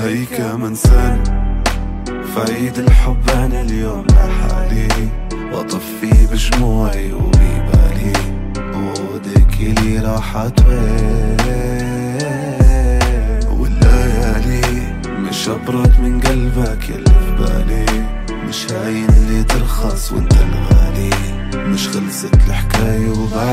هي كمان سنة فعيد الحب أنا اليوم لحالي، وأطفي بجموعي وببالي وعودك يلي راحت وين، والليالي مش أبرد من قلبك يلي في بالي، مش هاين اللي ترخص وانت الغالي، مش خلصت الحكاية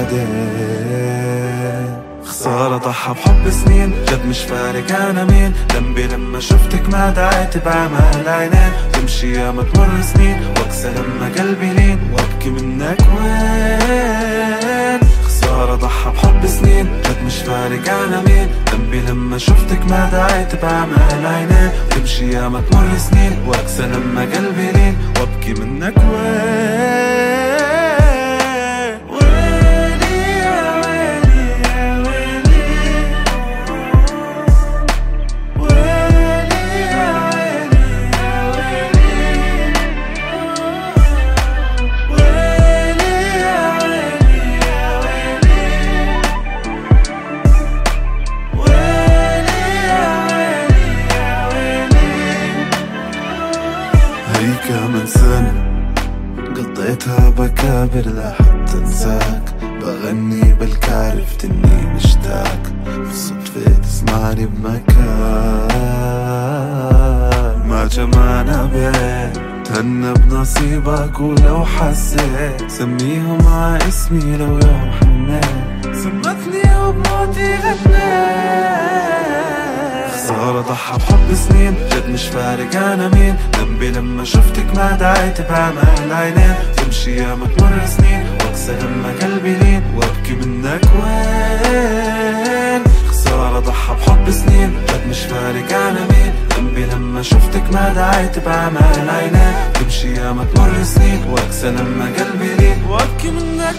وبعدين خسارة ضحى بحب سنين، جد مش فارق أنا مين، ذنبي لما شفتك ما دعيت بعمى العينين، تمشي ياما تمر سنين واقسى لما قلبي لين وابكي منك وين. خسارة ضحى بحب سنين، جد مش فارق أنا مين، ذنبي لما شفتك ما دعيت بعمى العينين، تمشي ياما تمر سنين واقسى لما قلبي لين وابكي منك وين. هي كمان سنة قضيتها بكابر لحتى انساك، بغني بلك عرفت اني مشتاق، بالصدفة تسمعني بمكان ما جمعنا بين، تهنى بنصيبك ولو حسيت سميهم مع اسمي لو يوم حنيت، سمتني وبموتي غنيت. خسارة ضحى بحب سنين، جد مش فارق أنا مين، ذنبي لما شفتك ما دعيت بعمى العينين، تمشي ياما تمر سنين واقسى لما قلبي لين وابكي منك وين. خسارة ضحى بحب سنين، جد مش فارق أنا مين، ذنبي لما شفتك ما دعيت بعمى العينين، تمشي ياما تمر سنين واقسى لما قلبي لين وابكي منك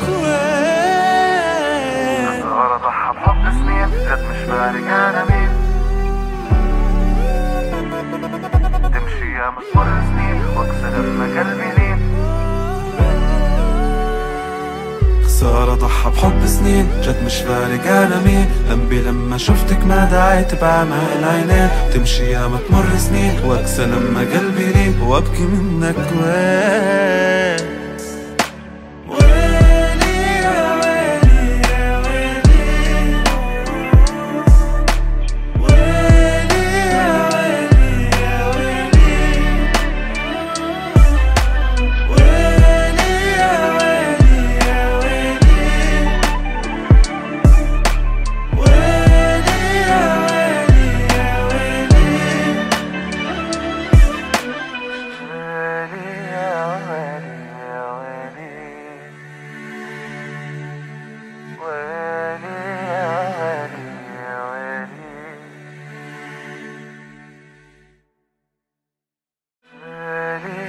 وين. خسارة ضحى بحب سنين، جد مش فارق أنا مين، تمشي ياما تمر سنين واقسى لما قلبي لين. خسارة ضحى بحب سنين، جد مش فارق أنا مين، ذنبي لما شفتك ما دعيت بعمى العينين، تمشي ياما تمر سنين واقسى لما قلبي لين وابكي منك وين.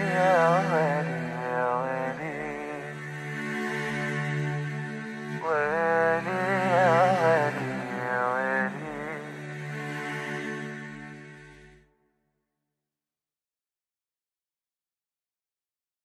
Well